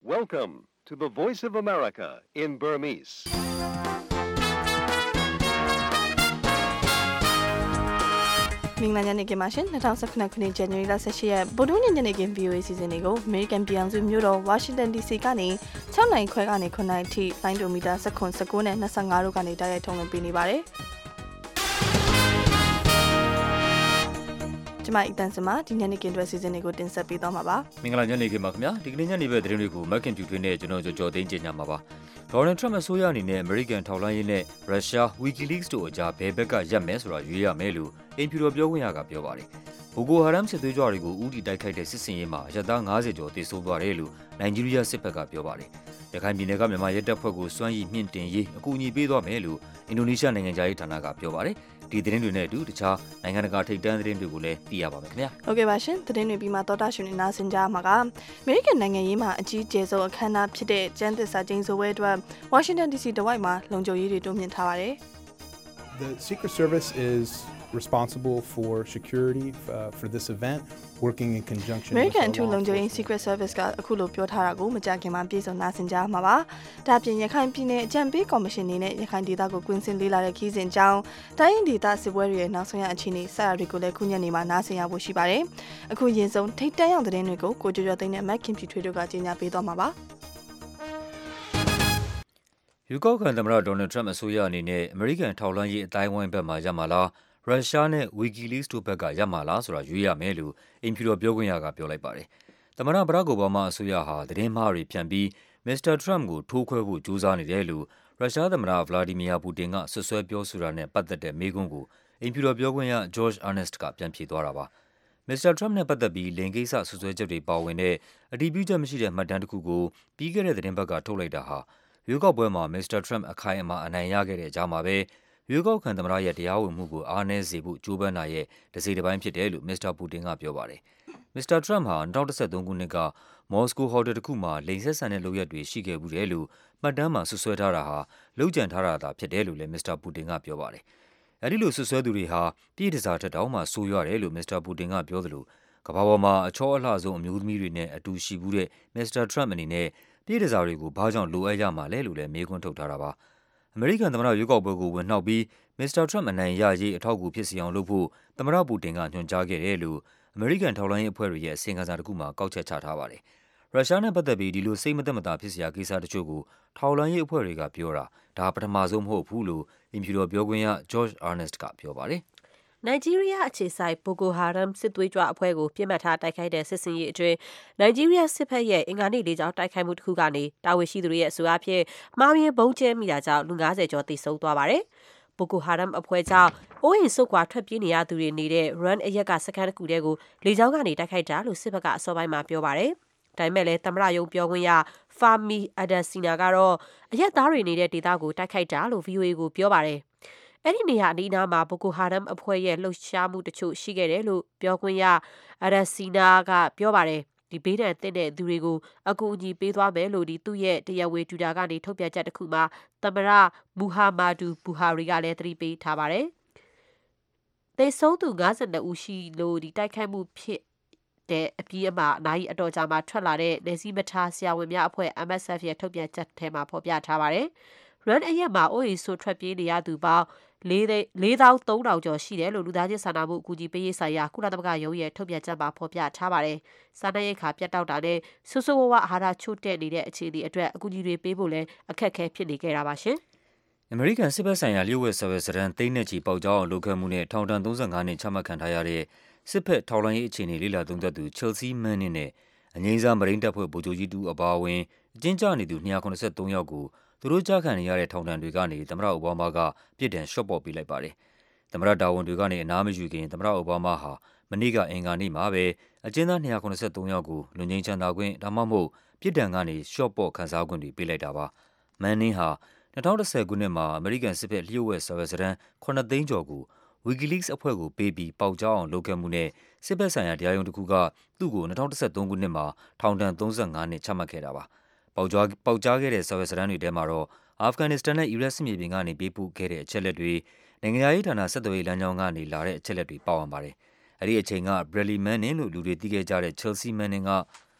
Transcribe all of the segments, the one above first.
Welcome to the Voice of America in Burmese. ။မင်္ဂလာညနေခင်းပါရှင်2019ခုနှစ်ဇန်နဝါရီလ18ရက်ဗုဒ္ဓဟူးနေ့ညနေခင်း VOA စီစဉ်လေးကို American ပြည်အောင်စုမြို့တော် Washington DC ကနေ6နိုင်ခွဲကနေ9နိုင်အထိလိုင်းဒိုမီတာ19နဲ့25တို့ကနေတိုက်ရိုက်ထုတ်လွှင့်ပေးနေပါတယ်။ကျွန်မအီတန်စမဒီညနေခင်းအတွက်စီစဉ်လေးကိုတင်ဆက်ပေးသွားမှာပါ။မင်္ဂလာညနေခင်းပါခင်ဗျာ။ဒီကနေ့ညနေဘက်သတင်းတွေကို Mac and Tutor နဲ့ကျွန်တော်ကြော်သိန်းကြေညာမှာပါ။ Donald Trump အစိုးရအနေနဲ့ American ထောက်လှမ်းရေးနဲ့ Russia WikiLeaks တို့အကြားဘယ်ဘက်ကရပ်မယ်ဆိုတာရွေးရမယ်လို့အိမ်ဖြူတော်ပြောခွင့်ရကပြောပါတယ်။ Boko Haram စစ်သွေးကြွတွေကိုဦးတည်တိုက်ခိုက်တဲ့စစ်စင်ရေးမှာရသား90ကျော်သေဆုံးသွားတယ်လို့နိုင်ဂျီးရီးယားစစ်ဘက်ကပြောပါတယ်။ရခိုင်ပြည်နယ်ကမြန်မာရဲတပ်ဖွဲ့ကိုစွမ်းရည်မြင့်တင်ရေးအကူအညီပေးသွားမယ်လို့အင်ဒိုနီးရှားနိုင်ငံသားရေးဌာနကပြောပါတယ်။ဒီသတင်းတွေနဲ့အတူတခြားနိုင်ငံတကာထိပ်တန်းသတင်းတွေကိုလည်းသိရပါမယ်ခင်ဗျာ။ဟုတ်ကဲ့ပါရှင်။သတင်းတွေပြီးမှသောတာရှင်တွေနားဆင်ကြမှာကအမေရိကန်နိုင်ငံရေးမှာအကြီးအကျယ်ဆုံးအခမ်းအနားဖြစ်တဲ့ကျန်းသစ္စာကျိန်ဆိုပွဲအတွက် Washington DC တဝိုက်မှာလုံခြုံရေးတွေတိုးမြှင့်ထားပါတယ်။ The Secret Service is responsible for security for this event working in conjunction with American ထူလုံခြုံရေး Secret Service ကအခုလိုပြောထားတာကိုမကြာခင်မှာပြည်စုံနာဆင်ကြမှာပါ။ဒါပြင်ရခိုင်ပြည်နယ်အကြံပေးကော်မရှင်နေနဲ့ရခိုင်ဒေသကိုကွင်းစင်လေးလာတဲ့ခီးစဉ်ကြောင်းတိုင်းရင်းဒေသစစ်ပွဲတွေရဲ့နောက်ဆုံးရအခြေအနေစရာတွေကိုလည်းခုညနေမှာနားဆင်ရဖို့ရှိပါတယ်။အခုရင်ဆုံးထိတ်တန့်ရောက်တဲ့သတင်းတွေကိုကိုကျော်ကျော်သိန်းနဲ့ Mac Kim ထွေးတို့ကကြေညာပေးသွားမှာပါ။ယူကောက်ခံသမ္မတဒေါ်နယ်ထရမ့်အစိုးရအနေနဲ့အမေရိကန်ထောက်လှမ်းရေးအတိုင်းဝိုင်းဘက်မှာရပ်မှာလားရုရှားနဲ့ WikiLeaks တို့ဘက်ကရပ်မှာလားဆိုတာရွေးရမယ်လို့အိမ်ဖြူတော်ပြောခွင့်ရကပြောလိုက်ပါတယ်။သမ္မတဘရက်အိုဘားမားအစိုးရဟာသတင်းမှားတွေဖြန့်ပြီးမစ္စတာထရမ့်ကိုထိုးခွဲဖို့ကြိုးစားနေတယ်လို့ရုရှားသမ္မတဗလာဒီမီယာပူတင်ကဆွဆွဲပြောဆိုတာနဲ့ပတ်သက်တဲ့မေးခွန်းကိုအိမ်ဖြူတော်ပြောခွင့်ရ George Earnest ကပြန်ဖြေသွားတာပါ။မစ္စတာထရမ့်နဲ့ပတ်သက်ပြီးလိင်ကိစ္စဆွဆွဲချက်တွေပါဝင်တဲ့အတည်ပြုချက်မရှိတဲ့မှတ်တမ်းတစ်ခုကိုပြီးခဲ့တဲ့သတင်းပတ်ကထုတ်လိုက်တာဟာရွေးကောက်ပွဲမှာမစ္စတာထရမ့်အခိုင်အမာအနိုင်ရခဲ့တဲ့အကြောင်းမှာပဲရွေးကောက်ခံသမ္မတရဲ့တရားဝင်မှုကိုအားနည်းစေဖို့ကြိုးပမ်းတာရဲ့တစ်စိတ်တစ်ပိုင်းဖြစ်တယ်လို့မစ္စတာပူတင်ကပြောပါတယ်။မစ္စတာထရမ့်ဟာ2013ခုနှစ်ကမော်စကိုဟိုတယ်တစ်ခုမှာလိင်ဆက်ဆံတဲ့လုပ်ရပ်တွေရှိခဲ့မှုတယ်လို့မှတ်တမ်းမှာဆွဆွဲထားတာဟာလုပ်ကြံထားတာသာဖြစ်တယ်လို့လည်းမစ္စတာပူတင်ကပြောပါတယ်။အဲဒီလိုဆွဆွဲသူတွေဟာပြည်တစားထက်တောင်မှဆိုးရွားတယ်လို့မစ္စတာပူတင်ကပြောသလိုကမ္ဘာပေါ်မှာအချောအလှဆုံးအမျိုးသမီးတွေနဲ့အတူရှိဘူးတဲ့မစ္စတာထရမ့်အနေနဲ့ပြည်တစားတွေကိုဘာကြောင့်လိုအပ်ရမှာလဲလို့လည်းမေးခွန်းထုတ်ထားတာပါ။အမေရိကန်သမ္မတရွေးကောက်ပွဲကိုဝင်နှောက်ပြီးမစ္စတာထရမ့်အနိုင်ရရေးအထောက်အကူဖြစ်စေအောင်လုပ်ဖို့သမ္မတပူတင်ကညွှန်ကြားခဲ့တယ်လို့အမေရိကန်ထောက်လှမ်းရေးအဖွဲ့တွေရဲ့အစီရင်ခံစာတစ်ခုမှာကောက်ချက်ချထားပါတယ်။ရုရှားနဲ့ပတ်သက်ပြီးဒီလိုစိတ်မသက်မသာဖြစ်စရာကိစ္စတချို့ကိုထောက်လှမ်းရေးအဖွဲ့တွေကပြောတာဒါပထမဆုံးမဟုတ်ဘူးလို့အင်ဖြူတော်ပြောခွင့်ရ George Earnest ကပြောပါတယ်။နိုင်ဂျီးရီးယားအခြေစိုက် Boko Haram စစ်သွေးကြွအဖွဲ့ကိုပြစ်မှတ်ထားတိုက်ခိုက်တဲ့စစ်စင်ရေးအတွင်းနိုင်ဂျီးရီးယားစစ်ဘက်ရဲ့အင်္ဂါနေ့လေးကြောင်းတိုက်ခိုက်မှုတစ်ခုကနေတာဝန်ရှိသူတွေရဲ့အဆိုအဖြစ်မှားယွင်းဘုံကျဲမိတာကြောင့်လူ90ကျော်သေဆုံးသွားပါတယ်။ Boko Haram အဖွဲ့ကြောင့်အိုးအိမ်ဆုတ်ခွာထွက်ပြေးနေရသူတွေနေတဲ့ Run အရက်ကစခန်းတစ်ခုတည်းကိုလေကြောင်းကနေတိုက်ခိုက်တာလို့စစ်ဘက်ကအစောပိုင်းမှာပြောပါတယ်။ဒါပေမဲ့လည်းသမ္မတရုံးပြောခွင့်ရ Fahmi Adesina ကတော့အရက်သားတွေနေတဲ့ဒေသကိုတိုက်ခိုက်တာလို့ VOA ကိုပြောပါတယ်။အဲ့ဒီနေရာအနီးနားမှာ Boko Haram အဖွဲ့ရဲ့လှုပ်ရှားမှုတချို့ရှိခဲ့တယ်လို့ပြောခွင့်ရ Adesina ကပြောပါတယ်။ဒီဘေးဒဏ်သင့်တဲ့သူတွေကိုအကူအညီပေးသွားမယ်လို့သူ့ရဲ့တရားဝင် Twitter ကနေထုတ်ပြန်ချက်တစ်ခုမှာသမ္မတ Muhammadu Buhari ကလည်းသတိပေးထားပါတယ်။သေဆုံးသူ52ဦးရှိလို့တိုက်ခိုက်မှုဖြစ်တဲ့အပြီးအမှာနိုင်အတော်ကြာမှာထွက်လာတဲ့နေစည်းမထားဆရာဝန်များအဖွဲ့ MSF ရဲ့ထုတ်ပြန်ချက်ထဲမှာဖော်ပြထားပါတယ်။ Run အရက်မှာအိုးအိမ်ဆိုးထွက်ပြေးနေရသူပေါင်း4,300 ကျော်ရှိတယ်လို့လူသားချင်းစာနာမှုအကူအညီပေးရေးဆိုင်ရာကုလသမဂ္ဂရုံးရဲ့ထုတ်ပြန်ချက်မှာဖော်ပြထားပါတယ်။စားနပ်ရိက္ခာပြတ်တောက်တာနဲ့ဆိုးဆိုးဝါးဝါအာဟာရချို့တဲ့နေတဲ့အခြေအနေအတွက်အကူအညီတွေပေးဖို့လည်းအခက်အခဲဖြစ်နေကြတာပါရှင်။အမေရိကန်စစ်ဘက်ဆိုင်ရာလျှို့ဝှက်စာရွက်စာတမ်းသိန်းနဲ့ချီပေါက်ကြားအောင်လုပ်ခဲ့မှုနဲ့ထောင်ဒဏ်35နှစ်ချမှတ်ခံထားရတဲ့စစ်ဘက်ထောက်လှမ်းရေးအခြေအနေလေ့လာသုံးသပ်သူ Chelsea Manning နဲ့အငြိမ်းစားမရိန်းတပ်ဖွဲ့ဗိုလ်ချုပ်ကြီးတူအပါအဝင်အကျဉ်းကျနေသူ293ယောက်ကိုသူတို့ကြားခံနေရတဲ့ထောင်ဒဏ်တွေကနေသမ္မတအိုဘားမားကပြစ်ဒဏ်လျှော့ပေါ့ပေးလိုက်ပါတယ်။သမ္မတတာဝန်တွေကနေအနားမယူခင်သမ္မတအိုဘားမားဟာမနေ့ကအင်္ဂါနေ့မှာပဲအကျဉ်းသား293ယောက်ကိုလွတ်ငြိမ်းချမ်းသာခွင့်ဒါမှမဟုတ်ပြစ်ဒဏ်ကနေလျှော့ပေါ့ခံစားခွင့်တွေပေးလိုက်တာပါ။မန်နင်းဟာ2010ခုနှစ်မှာအမေရိကန်စစ်ဘက်လျှို့ဝှက်စာရွက်စာတမ်း9သိန်းကျော်ကို WikiLeaks အဖွဲ့ကိုပေးပြီးပေါက်ကြားအောင်လုပ်ခဲ့မှုနဲ့စစ်ဘက်ဆိုင်ရာတရားရုံးတစ်ခုကသူ့ကို2013ခုနှစ်မှာထောင်ဒဏ်35နှစ်ချမှတ်ခဲ့တာပါ။ပေါက်ကြားခဲ့တဲ့စာရွက်စာတမ်းတွေထဲမှာတော့အာဖဂန်နစ္စတန်နဲ့အီရတ်စစ်မြေပြင်ကနေပေးပို့ခဲ့တဲ့အချက်အလက်တွေနိုင်ငံရေးဌာနဆက်သွယ်ရေးလမ်းကြောင်းကနေလာတဲ့အချက်အလက်တွေပါဝင်ပါတယ်။အဲဒီအချိန်က Bradley Manning လို့လူတွေသိခဲ့ကြတဲ့ Chelsea Manning က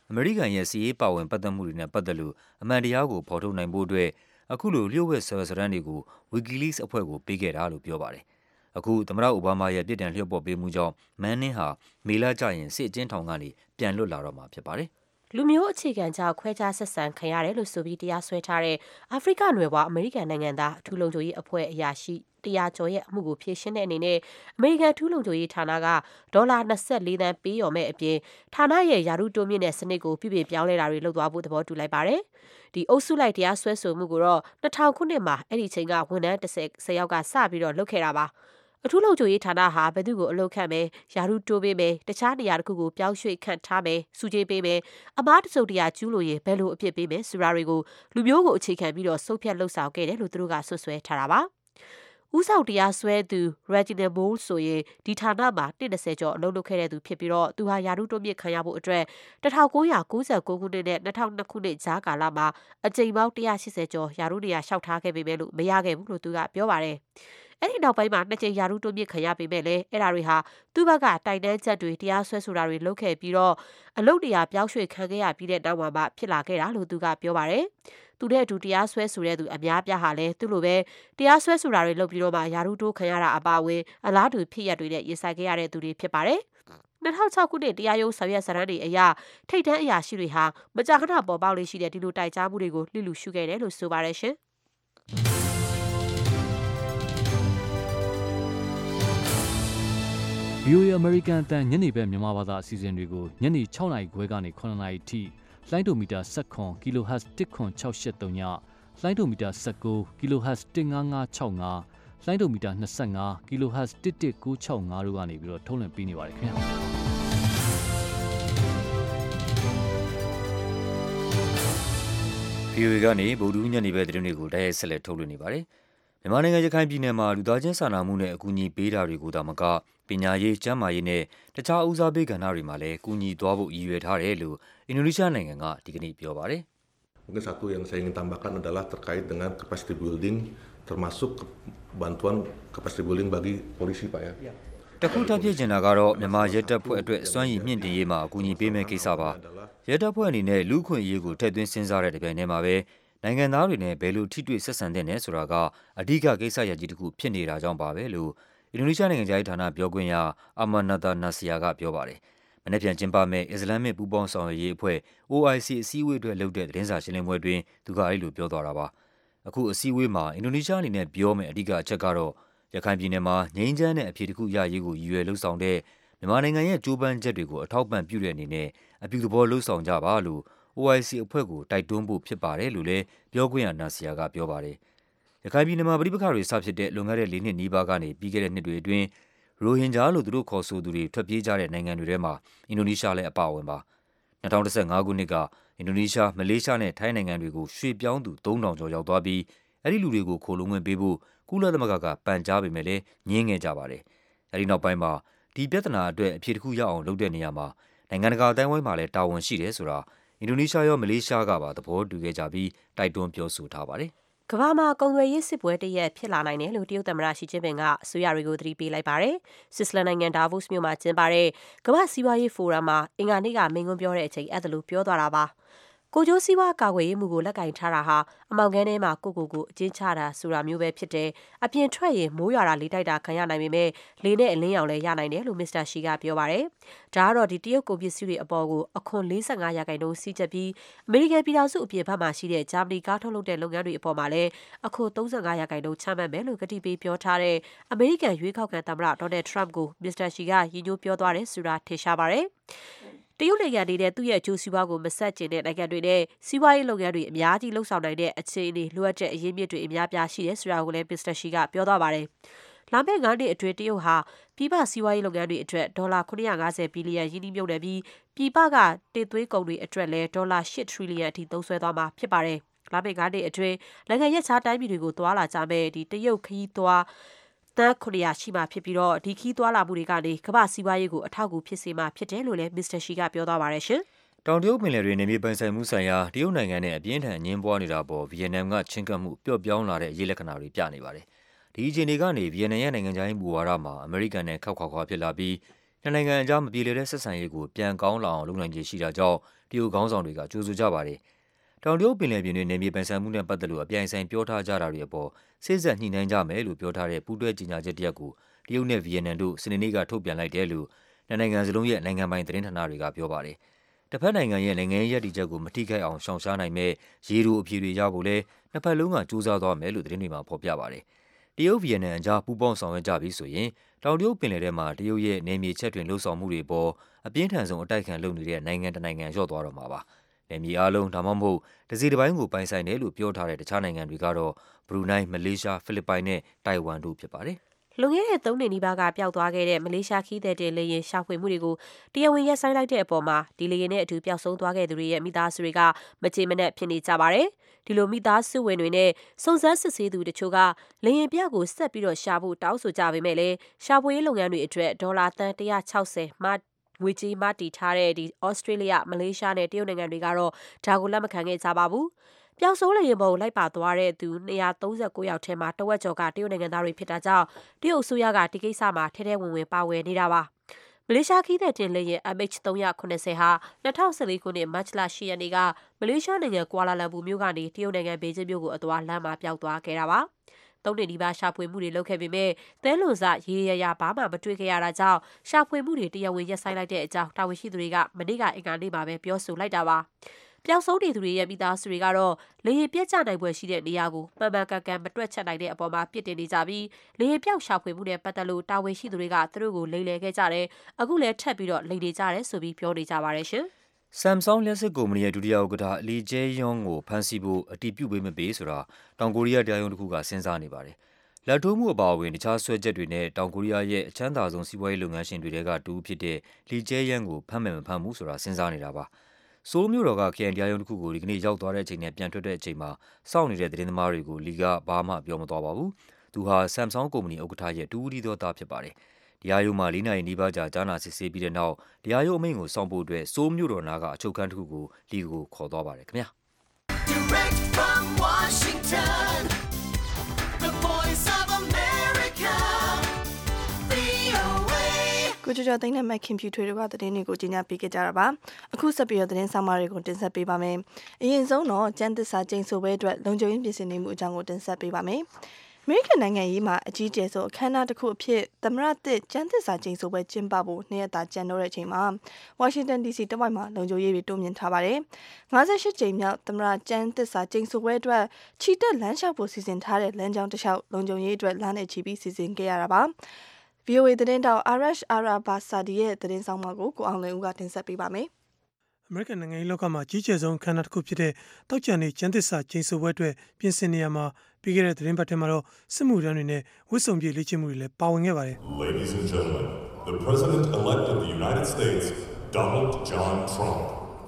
အမေရိကန်ရဲ့စီးရေးပါဝင်ပတ်သက်မှုတွေနဲ့ပတ်သက်လို့အမှန်တရားကိုဖော်ထုတ်နိုင်ဖို့အတွက်အခုလိုလျှို့ဝှက်စာရွက်စာတမ်းတွေကို WikiLeaks အဖွဲ့ကိုပေးခဲ့တာလို့ပြောပါတယ်။အခုသမ္မတအိုဘားမားရဲ့ပြစ်ဒဏ်လျှော့ပေါ့ပေးမှုကြောင့်မန်နင်းဟာမေလကျရင်စစ်အကျဉ်းထောင်ကနေပြန်လွတ်လာတော့မှာဖြစ်ပါတယ်။လူမျိုးအခြေခံကြောင့်ခွဲခြားဆက်ဆံခံရတယ်လို့ဆိုပြီးတရားစွဲထားတဲ့အာဖရိကနွယ်ဖွားအမေရိကန်နိုင်ငံသားအထူးလုံခြုံရေးအဖွဲ့အရာရှိ100ကျော်ရဲ့အမှုကိုဖြေရှင်းတဲ့အနေနဲ့အမေရိကန်ထူးလုံခြုံရေးဌာနကဒေါ်လာ24သန်းပေးရော်မဲ့အပြင်ဌာနရဲ့ယာရုတိုးမြင့်တဲ့စနစ်ကိုပြုပြင်ပြောင်းလဲတာတွေလုပ်သွားဖို့သဘောတူလိုက်ပါတယ်။ဒီအုပ်စုလိုက်တရားစွဲဆိုမှုကိုတော့2000ခုနှစ်မှာအဲ့ဒီချိန်ကဝန်ထမ်း10ယောက်ကစပြီးတော့လုပ်ခဲ့တာပါ။အထူးလုံခြုံရေးဌာနဟာဘယ်သူကိုအလုပ်ခန့်မယ်ယာရုတိုးပေးမယ်တခြားနေရာတစ်ခုကိုပြောင်းရွှေ့ခန့်ထားမယ်စုကြေးပေးမယ်အမားတစုံတရာကျူးလို့ရင်ဘယ်လိုအပြစ်ပေးမယ်ဆိုတာတွေကိုလူမျိုးကိုအခြေခံပြီးတော့စုပ်ဖြတ်လှုပ်ဆောင်ခဲ့တယ်လို့သူတို့ကဆွဆွဲထားတာပါ။ဦးဆောင်တရားစွဲသူ Reginald Moore ဆိုရင်ဒီဌာနမှာ20ကျော်အလုပ်လုပ်ခဲ့တဲ့သူဖြစ်ပြီးတော့သူဟာယာရုတိုးမြင့်ခံရဖို့အတွက်1999ခုနှစ်နဲ့2002ခုနှစ်ကြားကာလမှာအကြိမ်ပေါင်း180ကျော်ယာရုနေရာလျှောက်ထားခဲ့ပေမဲ့လို့မရခဲ့ဘူးလို့သူကပြောပါတယ်။အဲ့ဒီနောက်ပိုင်းမှာနှစ်ကြိမ်ယာရုတိုးမြင့်ခံရပေမဲ့လည်းအဲ့ဒါတွေဟာသူ့ဘက်ကတိုင်တန်းချက်တွေတရားစွဲဆိုတာတွေလုပ်ခဲ့ပြီးတော့အလုပ်နေရာပြောင်းရွှေ့ခံခဲ့ရပြီးတဲ့နောက်မှာဖြစ်လာခဲ့တာလို့သူကပြောပါတယ်။သူနဲ့အတူတရားစွဲဆိုတဲ့သူအများပြားဟာလည်းသူ့လိုပဲတရားစွဲဆိုတာတွေလုပ်ပြီးတော့မှယာရုတိုးခံရတာအပါအဝင်အလားတူဖြစ်ရပ်တွေနဲ့ရင်ဆိုင်ခဲ့ရတဲ့သူတွေဖြစ်ပါတယ်။2006ခုနှစ်တရားရုံးဆောင်ရွက်စာတမ်းတွေအရထိပ်တန်းအရာရှိတွေဟာမကြာခဏပေါ်ပေါက်လေးရှိတဲ့ဒီလိုတိုက်ကြားမှုတွေကိုလှစ်လူရှုခဲ့တယ်လို့ဆိုပါတယ်ရှင်။ VOA American အတန်ညနေပဲမြန်မာဘာသာအစီအစဉ်တွေကိုညနေ6နာရီခွဲကနေ9နာရီထိလိုင်းဒိုမီတာ16 kHz 10683ညလိုင်းဒိုမီတာ19 kHz 15565လိုင်းဒိုမီတာ25 kHz 11965တို့ကနေပြီးတော့ထုတ်လွှင့်ပေးနေပါတယ်ခင်ဗျာ VOA ကနေဗုဒ္ဓညနေပဲသတင်းတွေကိုတိုက်ရိုက်ဆက်လက်ထုတ်လွှင့်နေပါတယ်မြန်မာနိုင်ငံရခိုင်ပြည်နယ်မှာလူသားချင်းစာနာမှုနဲ့အကူအညီပေးတာတွေကိုသာမကပညာရေး၊ကျန်းမာရေးနဲ့တခြားဦးစားပေးကဏ္ဍတွေမှာလည်းကူညီသွားဖို့ရည်ရွယ်ထားတယ်လို့အင်ဒိုနီးရှားနိုင်ငံကဒီကနေ့ပြောပါတယ်။ Mungkin satu yang saya ingin tambahkan adalah terkait dengan capacity building termasuk bantuan capacity building bagi polisi Pak ya. တခုထပ်ဖြစ်ချင်တာကတော့မြန်မာရဲတပ်ဖွဲ့အတွက်စွမ်းရည်မြင့်တင်ရေးမှာအကူအညီပေးမဲ့ကိစ္စပါ။ရဲတပ်ဖွဲ့အနေနဲ့လူ့ခွင့်ရေးကိုထည့်သွင်းစဉ်းစားတဲ့တပြိုင်တည်းမှာပဲနိုင်ငံသားတွေနဲ့ဘယ်လိုထိတွေ့ဆက်ဆံတဲ့နယ်ဆိုတာကအဓိကကိစ္စရပ်ကြီးတစ်ခုဖြစ်နေတာကြောင့်ပါပဲလို့အင်ဒိုနီးရှားနိုင်ငံသားဌာနပြောခွင့်ရအာမနာတာနာဆီယာကပြောပါတယ်။မနေ့ပြန်ကျင်းပမဲ့အစ္စလာမစ်ပူးပေါင်းဆောင်ရွက်ရေးအဖွဲ့ OIC အစည်းအဝေးအတွက်လုပ်တဲ့သတင်းစာရှင်းလင်းပွဲတွင်သူကအဲ့လိုပြောသွားတာပါ။အခုအစည်းအဝေးမှာအင်ဒိုနီးရှားအနေနဲ့ပြောမဲ့အဓိကအချက်ကတော့ရခိုင်ပြည်နယ်မှာငြိမ်းချမ်းတဲ့အဖြေတစ်ခုရရေးကိုရည်ရွယ်လှုပ်ဆောင်တဲ့မြန်မာနိုင်ငံရဲ့ကြိုးပမ်းချက်တွေကိုအထောက်ပံ့ပြုတဲ့အနေနဲ့အပြုသဘောလှုပ်ဆောင်ကြပါလို့ OIC အဖွဲ့ကိုတိုက်တွန်းဖို့ဖြစ်ပါတယ်လို့လည်းပြောခွင့်ရနာဆီယာကပြောပါတယ်။ရခိုင်ပြည်နယ်မှာပြည်ပခါတွေစဖြစ်တဲ့လွန်ခဲ့တဲ့4နှစ်နီးပါးကနေပြီးခဲ့တဲ့နှစ်တွေအတွင်းရိုဟင်ဂျာလို့သူတို့ခေါ်ဆိုသူတွေထွက်ပြေးကြတဲ့နိုင်ငံတွေထဲမှာအင်ဒိုနီးရှားလည်းအပါအဝင်ပါ။2015ခုနှစ်ကအင်ဒိုနီးရှား၊မလေးရှားနဲ့ထိုင်းနိုင်ငံတွေကိုရွှေ့ပြောင်းသူ3000ကျော်ရောက်သွားပြီးအဲ့ဒီလူတွေကိုခိုလုံဝင်ပေးဖို့ကုလသမဂ္ဂကပန်ကြားပေမဲ့လည်းငြင်းခဲ့ကြပါတယ်။အဲ့ဒီနောက်ပိုင်းမှာဒီပြဿနာအတွက်အဖြေတစ်ခုရအောင်လုပ်တဲ့နေရာမှာနိုင်ငံတကာအတိုင်းအဝိုင်းမှာလည်းတာဝန်ရှိတယ်ဆိုတာအင်ဒိုနီးရှားရောမလေးရှားကပါသဘောတူခဲ့ကြပြီးတိုက်တွန်းပြောဆိုထားပါတယ်။ကမ္ဘာမှာကုန်သွယ်ရေးစစ်ပွဲတရက်ဖြစ်လာနိုင်တယ်လို့တရုတ်သမ္မတရှီကျင်းပင်ကအစိုးရတွေကိုသတိပေးလိုက်ပါတယ်။ဆွစ်ဇာလန်နိုင်ငံဒါဗုစ်မြို့မှာကျင်းပတဲ့ကမ္ဘာ့စီးပွားရေးဖိုရမ်မှာအင်္ဂါနေ့ကမိန့်ခွန်းပြောတဲ့အချိန်အဲ့ဒါလိုပြောသွားတာပါ။ကိုကျိုးစည်းဝါးကာကွယ်ရေးမှုကိုလက်ကင်ထားတာဟာအမောင်ကန်းထဲမှာကိုအကျဉ်းချတာဆိုတာမျိုးပဲဖြစ်တယ်။အပြင်ထွက်ရင်မိုးရွာတာလေတိုက်တာခံရနိုင်ပေမဲ့လေနဲ့အလင်းရောင်လည်းရနိုင်တယ်လို့မစ္စတာရှီကပြောပါတယ်။ဒါကတော့ဒီတရုတ်ကုန်ပစ္စည်းတွေအပေါ်ကိုအခွန်45%စီးကျက်ပြီးအမေရိကန်ပြည်ထောင်စုအပြင်ဘက်မှာရှိတဲ့ဂျာမနီကားထုတ်လုပ်တဲ့လုပ်ငန်းတွေအပေါ်မှာလည်းအခွန်35%ချမှတ်မယ်လို့ကတိပေးပြောထားတဲ့အမေရိကန်ရွေးကောက်ခံသမ္မတဒေါ်နယ်ထရမ့်ကိုမစ္စတာရှီကရည်ညွှန်းပြောသွားတယ်ဆိုတာထင်ရှားပါတယ်။တရုတ်နိုင်ငံနေတဲ့သူ့ရဲ့အကျိုးစီးပွားကိုမဆက်ကျင်တဲ့နိုင်ငံတွေနဲ့စီးပွားရေးလုပ်ငန်းတွေအများကြီးလှုပ်ဆောင်နိုင်တဲ့အခြေအနေလိုအပ်တဲ့အရင်းမြစ်တွေအများပြားရှိတယ်ဆိုတာကိုလည်းမစ္စတာရှီကပြောသွားပါတယ်။လာမယ့်9နှစ်အတွင်းတရုတ်ဟာပြည်ပစီးပွားရေးလုပ်ငန်းတွေအတွက်ဒေါ်လာ950ဘီလီယံရင်းနှီးမြှုပ်နှံပြီးပြည်ပကတင်သွင်းကုန်တွေအတွက်လည်းဒေါ်လာ8ထရီလီယံအထိသုံးစွဲသွားမှာဖြစ်ပါတယ်။လာမယ့်9နှစ်အတွင်းနိုင်ငံရဲ့ခြားတိုင်းပြည်တွေကိုသွားလာကြမဲ့ဒီတရုတ်ခရီးသွားတန်း900ရှိမှဖြစ်ပြီးတော့ဒီခီးသွားလာမှုတွေကနေကမ္ဘာစီးပွားရေးကိုအထောက်အကူဖြစ်စေမှာဖြစ်တယ်လို့လည်းမစ္စတာရှီကပြောသွားပါတယ်ရှင်။တောင်တရုတ်ပင်လယ်တွင်နေမြေပိုင်ဆိုင်မှုဆိုင်ရာတရုတ်နိုင်ငံနဲ့အပြင်းထန်အငြင်းပွားနေတာပေါ်ဗီယက်နမ်ကချင်းကပ်မှုပျော့ပြောင်းလာတဲ့အရေးလက္ခဏာတွေပြနေပါတယ်။ဒီအခြေအနေကနေဗီယက်နမ်ရဲ့နိုင်ငံခြားရေးမူဝါဒမှာအမေရိကန်နဲ့ခောက်ခွာဖြစ်လာပြီးနိုင်ငံအကြားမပြေလည်တဲ့ဆက်ဆံရေးကိုပြန်ကောင်းလာအောင်လုပ်နိုင်ခြေရှိတာကြောင့်တရုတ်ခေါင်းဆောင်တွေကကြိုးဆိုကြပါတယ်။တောင်တရုတ်ပင်လယ်ပြင်တွင်နေမြေပိုင်ဆိုင်မှုနဲ့ပတ်သက်လို့အပြိုင်ဆိုင်ပြောထားကြတာတွေအပေါ်စိတ်ဆက်ညှိနှိုင်းကြမယ်လို့ပြောထားတဲ့ပူးတွဲကြေညာချက်တစ်ရပ်ကိုတရုတ်နဲ့ဗီယက်နမ်တို့စနေနေ့ကထုတ်ပြန်လိုက်တယ်လို့နိုင်ငံစလုံးရဲ့နိုင်ငံပိုင်သတင်းဌာနတွေကပြောပါတယ်။တစ်ဖက်နိုင်ငံရဲ့နိုင်ငံရေးရည်တည်ချက်ကိုမထိခိုက်အောင်ရှောင်ရှားနိုင်မဲ့ရေတိုအဖြေတွေရဖို့လဲနှစ်ဖက်လုံးကကြိုးစားသွားမယ်လို့သတင်းတွေမှာဖော်ပြပါတယ်။တရုတ်ဗီယက်နမ်အကြားပူးပေါင်းဆောင်ရွက်ကြပြီးဆိုရင်တောင်တရုတ်ပင်လယ်ထဲမှာတရုတ်ရဲ့နယ်မြေချက်တွင်လှုပ်ဆောင်မှုတွေပေါ်အပြင်းထန်ဆုံးအတိုက်ခံလုပ်နေတဲ့နိုင်ငံတစ်နိုင်ငံလျော့သွားတော့မှာပါ။နယ်မြေအားလုံးဒါမှမဟုတ်တစ်စီတစ်ပိုင်းကိုပိုင်ဆိုင်တယ်လို့ပြောထားတဲ့တခြားနိုင်ငံတွေကတော့ဘရူနိုင်း၊မလေးရှား၊ဖိလစ်ပိုင်နဲ့တိုင်ဝမ်တို့ဖြစ်ပါတယ်။လွန်ခဲ့တဲ့3နှစ်နီးပါးကပျောက်သွားခဲ့တဲ့မလေးရှားခီးသည်တင်လေယာဉ်ရှာဖွေမှုတွေကိုတရားဝင်ရပ်ဆိုင်းလိုက်တဲ့အပေါ်မှာဒီလေယာဉ်နဲ့အတူပျောက်ဆုံးသွားခဲ့သူတွေရဲ့မိသားစုတွေကမကြေမနက်ဖြစ်နေကြပါတယ်။ဒီလိုမိသားစုဝင်တွေနဲ့စုံစမ်းစစ်ဆေးသူတချို့ကလေယာဉ်ပြကိုဆက်ပြီးရှာဖို့တောင်းဆိုကြပေမဲ့လည်းရှာဖွေရေးလုပ်ငန်းတွေအတွက်ဒေါ်လာသန်း160ငွေကြေးမတည်ထားတဲ့ဩစတြေးလျ၊မလေးရှားနဲ့တရုတ်နိုင်ငံတွေကတော့ဒါကိုလက်မခံခဲ့ကြပါဘူး။ပျောက်ဆုံးလေယာဉ်ပေါ်လိုက်ပါသွားတဲ့သူ239ယောက်ထဲမှာတဝက်ကျော်ကတရုတ်နိုင်ငံသားတွေဖြစ်တာကြောင့်တရုတ်အစိုးရကဒီကိစ္စမှာထဲထဲဝင်ဝင်ပါဝင်နေတာပါ။မလေးရှားခီးသည်တင်လေယာဉ် MH370 ဟာ2014ခုနှစ်မတ်လ10ရက်နေ့ကမလေးရှားနိုင်ငံကွာလာလမ်ပူမြို့ကနေတရုတ်နိုင်ငံဘေကျင်းမြို့ကိုအသွားလမ်းမှာပျောက်သွားခဲ့တာပါ။3နှစ်ဒီပါရှာဖွေမှုတွေလုပ်ခဲ့ပေမဲ့သဲလွန်စရေရဘာမှမတွေ့ခဲ့ရတာကြောင့်ရှာဖွေမှုတွေတရားဝင်ရပ်ဆိုင်းလိုက်တဲ့အကြောင်းတာဝန်ရှိသူတွေကမနေ့ကအင်္ဂါနေ့မှာပဲပြောဆိုလိုက်တာပါ။ပျောက်ဆုံးနေသူတွေရဲ့မိသားစုတွေကတော့လေယာဉ်ပြတ်ကျနိုင်ပွဲရှိတဲ့နေရာကိုမှန်မှန်ကန်ကန်မတွက်ချက်နိုင်တဲ့အပေါ်မှာပြစ်တင်နေကြပြီးလေယာဉ်ပျောက်ရှာဖွေမှုနဲ့ပတ်သက်လို့တာဝန်ရှိသူတွေကသူတို့ကိုလိမ်လည်ခဲ့ကြတယ်။အခုလည်းထပ်ပြီးတော့လိမ်နေကြတယ်ဆိုပြီးပြောနေကြပါတယ်ရှင်။ Samsung လျှပ်စစ်ကုမ္ပဏီရဲ့ဒုတိယဥက္ကဋ္ဌလီကျဲယွန်းကိုဖမ်းဆီးဖို့အတည်ပြုပေးမပေးဆိုတာတောင်ကိုရီးယားတရားရုံးတစ်ခုကစဉ်းစားနေပါတယ်။လက်ထိုးမှုအပါအဝင်တခြားစွဲချက်တွေနဲ့တောင်ကိုရီးယားရဲ့အချမ်းသာဆုံးစီးပွားရေးလုပ်ငန်းရှင်တွေထဲကတူဖြစ်တဲ့လီကျဲယွန်းကိုဖမ်းမယ်မဖမ်းဘူးဆိုတာစဉ်းစားနေတာပါ။ဆိုးလ်မြို့တော်ကခရိုင်တရားရုံးတစ်ခုကိုဒီကနေ့ရောက်သွားတဲ့အချိန်နဲ့ပြန်ထွက်တဲ့အချိန်မှာစောင့်နေတဲ့သတင်းသမားတွေကိုလီကဘာမှပြောမသွားပါဘူး။သူဟာ Samsung ကုမ္ပဏီဥက္ကဋ္ဌရဲ့တူဦးဒီသောသားဖြစ်ပါတယ်။တရားရုံးမှာ4နာရီနီးပါးကြာကြားနာစစ်ဆေးပြီးတဲ့နောက်တရားရုံးအမိန့်ကိုစောင့်ဖို့အတွက်ဆိုးလ်မြို့တော်နားကအချုပ်ခန်းတစ်ခုကိုလီကိုခေါ်သွားပါတယ်ခင်ဗျာ။ Direct from Washington, the voice of America, VOA. ကိုကျော်သိန်းနဲ့မက်ခင်ဖြူထွေတို့ကသတင်းတွေကိုကြီးညာပေးခဲ့ကြတာပါအခုဆက်ပြီးတော့သတင်းဆောင်မတွေကိုတင်ဆက်ပေးပါမယ်အရင်ဆုံးတော့ကျန်းသစ္စာကျိန်ဆိုပွဲအတွက်လုံခြုံရေးပြင်ဆင်နေမှုအကြောင်းကိုတင်ဆက်ပေးပါမယ်အမေရိကန်နိုင်ငံရေးမှာအကြီးကျယ်ဆုံးအခမ်းအနားတစ်ခုအဖြစ်သမ္မတတစ်ကျန်းသစ္စာကျိန်ဆိုပွဲကျင်းပဖို့နှစ်ရက်သာကျန်တော့တဲ့အချိန်မှာဝါရှင်တန် DC တဝိုက်မှာလုံခြုံရေးတွေတိုးမြင့်ထားပါတယ်58ကြိမ်မြောက်သမ္မတကျန်းသစ္စာကျိန်ဆိုပွဲအတွက်ချီတက်လမ်းလျှောက်ဖို့စီစဉ်ထားတဲ့လမ်းကြောင်းတစ်လျှောက်လုံခြုံရေးအတွက်လမ်းနဲ့ချီပြီးစီစဉ်ခဲ့ရတာပါVOA သတင်းတောက် Arash Arabasadi ရဲ့သတင်းဆောင်မှာကိုအောင်လင်းဦးကတင်ဆက်ပေးပါမယ်။အမေရိကန်နိုင်ငံရေးလောကမှာကြီးကျယ်ဆုံးအခမ်းအနားတစ်ခုဖြစ်တဲ့တောက်ချန်နေကျန်းသစ္စာကျိန်ဆိုပွဲအတွက်ပြင်ဆင်နေရမှာပြီးခဲ့တဲ့သတင်းပတ်ထဲမှာတော့စစ်မှုထမ်းတွေနဲ့ဝတ်စုံပြည့်လေ့ကျင့်မှုတွေလည်းပါဝင်ခဲ့ပါတယ်။ Ladies and gentlemen, the President-elect of the United States, Donald John Trump.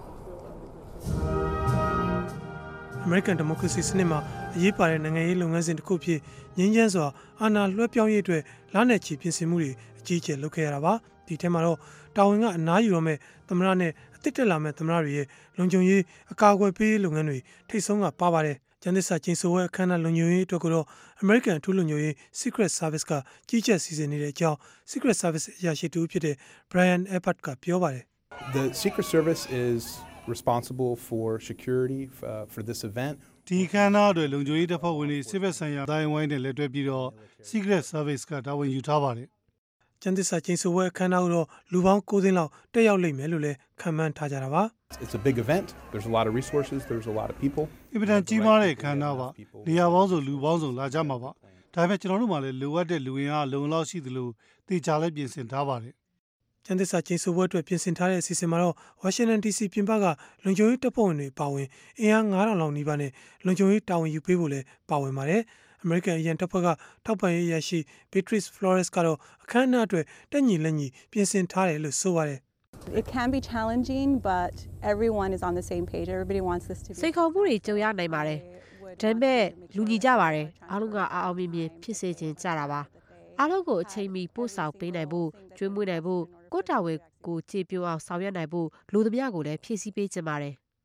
အမေရိကန်ဒီမိုကရေစီစနစ်မှာအရေးပါတဲ့နိုင်ငံရေးလုပ်ငန်းစဉ်တစ်ခုဖြစ်ငြိမ်းချမ်းစွာအာဏာလွှဲပြောင်းရေးအတွက်လနဲ့ချီပြင်ဆင်မှုတွေအကြီးအကျယ်လုပ်ခဲ့ရတာပါဒီထဲမှာတော့တာဝန်ကအနားယူရမယ့်သမ္မတနဲ့အသစ်တက်လာမယ့်သမ္မတတွေရဲ့လုံခြုံရေးအကာအကွယ်ပေးလုပ်ငန်းတွေထိပ်ဆုံးကပါပါတယ်ကျန်းသစ္စာကျိန်ဆိုပွဲအခမ်းအနားလုံခြုံရေးအတွက်ကတော့ American အထူးလုံခြုံရေး Secret Service ကကြီးကြပ်စီစဉ်နေတဲ့အကြောင်း Secret Service အရာရှိတူဖြစ်တဲ့ Brian Abbott ကပြောပါတယ် The Secret Service is responsible for security for this event. ဒီခန်းသားတွေလုံခြုံရေးတပ်ဖွဲ့ဝင်တွေစစ်ဘက်ဆိုင်ရာဒိုင်းဝိုင်းနဲ့လက်တွဲပြီးတော့ Secret Service ကတာဝန်ယူထားပါတယ်ကျန်းသစ္စာကျိန်ဆိုပွဲအခမ်းအနားကိုတော့လူပေါင်း9သိန်းလောက်တက်ရောက်လိမ့်မယ်လို့လည်းခန့်မှန်းထားကြတာပါ It's a big event. There's a lot of resources. There's a lot of people. အင်ပဒန်ကြီးမားတဲ့ခန်းသားပါနေရာပေါင်းစုံလူပေါင်းစုံလာကြမှာပါဒါပေမဲ့ကျွန်တော်တို့မှလည်းလိုအပ်တဲ့လူဝင်အားလုံလောက်ရှိသလိုတေချာလည်းပြင်ဆင်ထားပါတယ်ကျန်းသစ္စာကျိန်ဆိုပွဲအတွက်ပြင်ဆင်ထားတဲ့အစီအစဉ်မှာတော့ Washington DC ပြင်ပကလုံခြုံရေးတပ်ဖွဲ့ဝင်တွေပါဝင်အင်အား9000လောက်နီးပါးနဲ့လုံခြုံရေးတာဝန်ယူပေးဖို့လည်းပါဝင်ပါတယ်။ American အရန်တပ်ဖွဲ့ကထောက်ပံ့ရေးရရှိ Beatrice Flores ကတော့အခမ်းအနားအတွက်တက်ညီလက်ညီပြင်ဆင်ထားတယ်လို့ဆိုပါတယ် It can be challenging, but everyone is on the same page. Everybody wants this to be. စိတ်ခေါ်မှုတွေကြုံရနိုင်ပါတယ်။ဒါပေမဲ့လူညီကြပါတယ်။အားလုံးကအောင်မြင်မြင်ဖြစ်စေချင်ကြတာပါ။အားလုံးကိုအချိန်မီပို့ဆောင်ပေးနိုင်ဖို့ကျွေးမွေးနိုင်ဖို့ကိုတာဝယ်ကိုခြေပြုံအောင်ဆောင်ရွက်နိုင်ဖို့လူသမျှကိုလည်းဖြည့်ဆည်းပေးချင်ပါတယ်